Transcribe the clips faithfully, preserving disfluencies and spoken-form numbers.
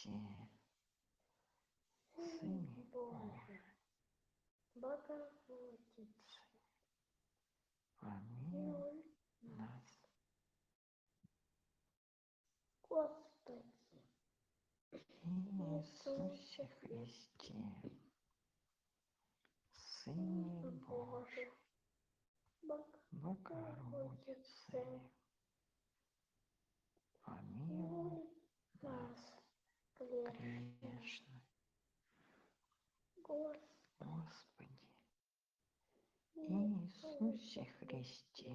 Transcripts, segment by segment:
Сыне Божий, Богородице, помилуй нас. Господи, Иисусе Христе, Сыне Божий, Богородице, помилуй нас, грешных. Господи, Иисусе Христе,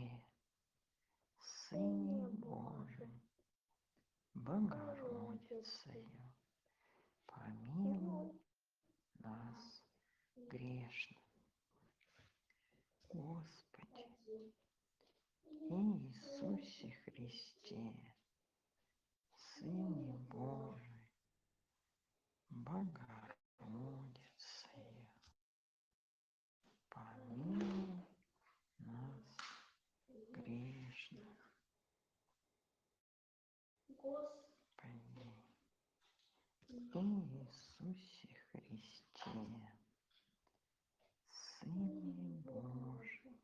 Сыне Божий, Богородицею, помилуй нас, грешных. Господи, Иисусе Христе, Сыне Божий, Богородицею, помилуй нас, грешных. Господи, Иисусе Христе, Сыне Божий,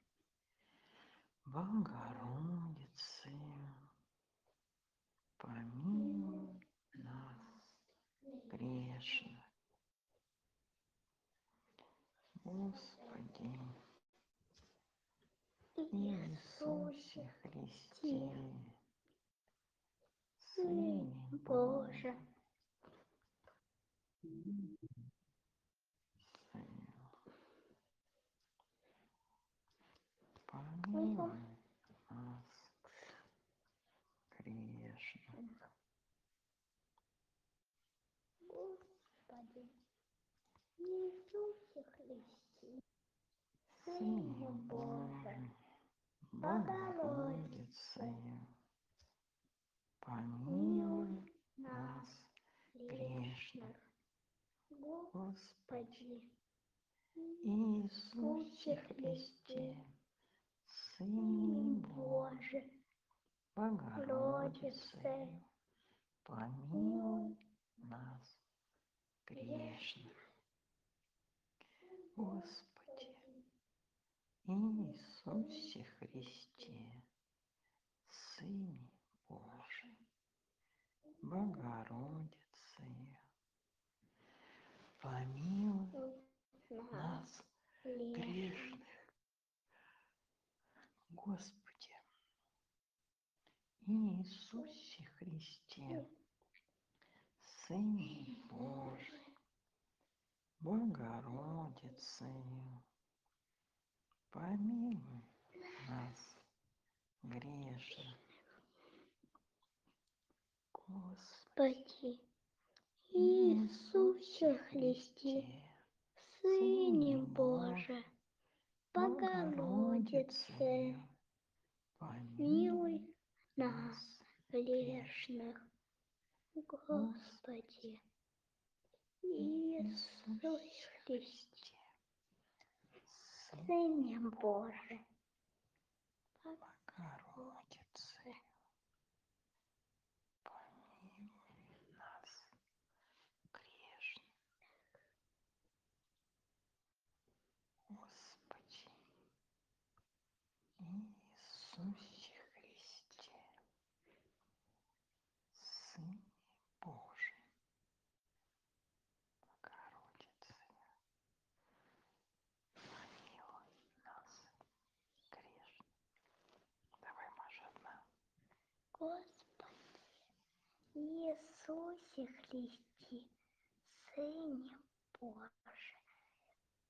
Богородицею, помилуй нас, грешных. Господи, Иисусе Христе, Сыне Божий, помилуй нас, грешных. Господи, Иисусе Христе, Сыне Божий, Богородицею, помилуй нас, грешных. Господи, Иисусе Христе, Сыне Божий, Богородицею, помилуй нас, грешных. Господи, Иисусе Христе, Сыне Божий, Богородицею, помилуй нас, грешных. Господи, Иисусе Христе, Сыне Божий, Богородицею, помилуй нас, грешных. Господи, Иисусе Христе, Сыне Божий, Богородицею, помилуй нас, грешных. Господи, Иисусе Христе, Сыне Божий, Богородицею, помилуй нас, грешных. Господи, Иисусе Христе, Сыне Божий, Богородицею, помилуй нас, грешных. Давай, Маша, одна. Господи, Иисусе Христе, Сыне Божий,